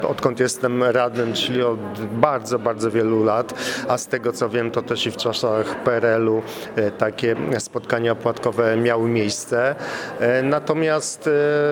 Odkąd jestem radnym, czyli od bardzo, bardzo wielu lat, a z tego co wiem, to też i w czasach PRL-u takie spotkania opłatkowe miały miejsce. Natomiast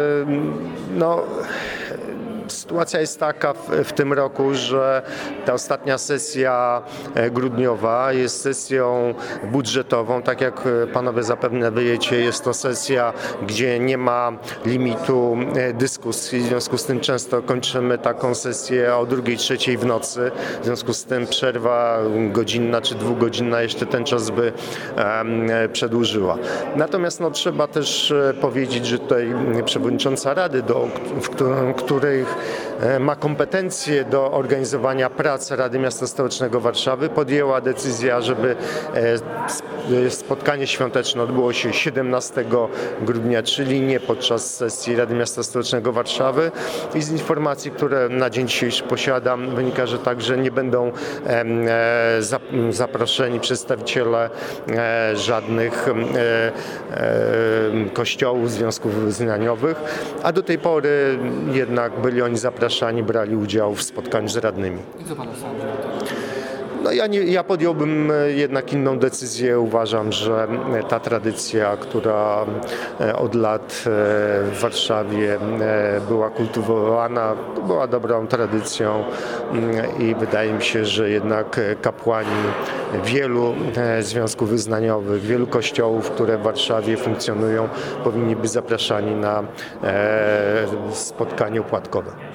sytuacja jest taka w tym roku, że ta ostatnia sesja grudniowa jest sesją budżetową. Tak jak panowie zapewne wiecie, jest to sesja, gdzie nie ma limitu dyskusji. W związku z tym często kończymy taką sesję o 2, 3 w nocy. W związku z tym przerwa godzinna czy 2-godzinna jeszcze ten czas by przedłużyła. Natomiast trzeba też powiedzieć, że tutaj przewodnicząca Rady, których ma kompetencje do organizowania prac Rady Miasta Stołecznego Warszawy, podjęła decyzję, żeby spotkanie świąteczne odbyło się 17 grudnia, czyli nie podczas sesji Rady Miasta Stołecznego Warszawy. I z informacji, które na dzień dzisiejszy posiadam, wynika, że także nie będą zaproszeni przedstawiciele żadnych kościołów, związków wyznaniowych, a do tej pory jednak byli oni zapraszani, brali udział w spotkaniu z radnymi. I co pan sądzi o tym? Ja podjąłbym jednak inną decyzję. Uważam, że ta tradycja, która od lat w Warszawie była kultywowana, była dobrą tradycją i wydaje mi się, że jednak kapłani wielu związków wyznaniowych, wielu kościołów, które w Warszawie funkcjonują, powinni być zapraszani na spotkanie opłatkowe.